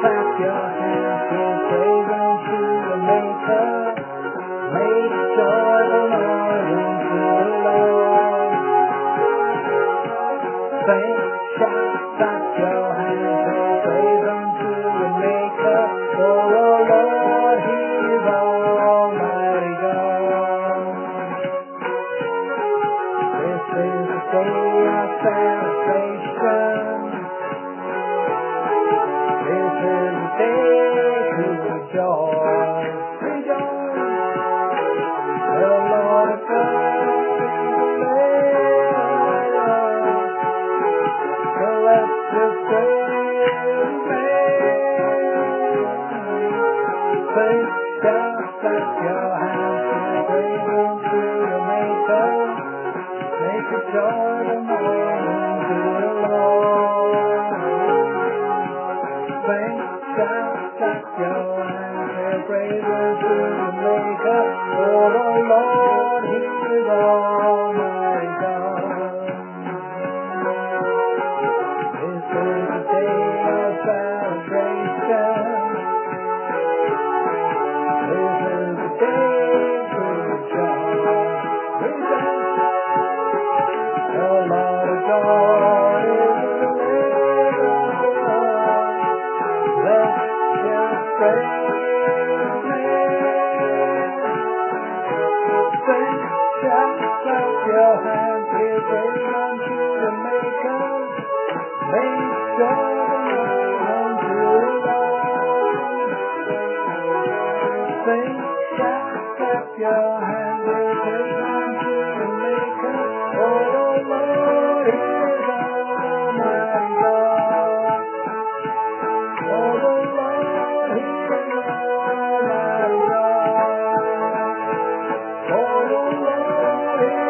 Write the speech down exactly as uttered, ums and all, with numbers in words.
clap your hands, give praise unto the Maker. Make joyful noise unto the Lord. Sing, shout, clap your hands, give praise unto the Maker. For the Lord, He is Almighty God. This is the day of salvation. This is the day to rejoice. Rejoice. The Lord God is the Lord. So let's just praise Him. Sing, shout, clap your hands, give praise unto the Maker. Make a joyful noise unto the Lord. Sing, shout, clap your hands, give praise unto the Maker. For the Lord, He is Almighty God. This is the day of salvation. This is the day to rejoice. Rejoice. The Lord God is the Lord. Let's just praise Him. Sing, shout, clap your hands, give praise unto the Maker. Make joyful noise unto the Lord. Sing, shout, clap your hands, give praise unto the Maker. For the Lord is Almighty God. For the Lord is Almighty God. For the Lord is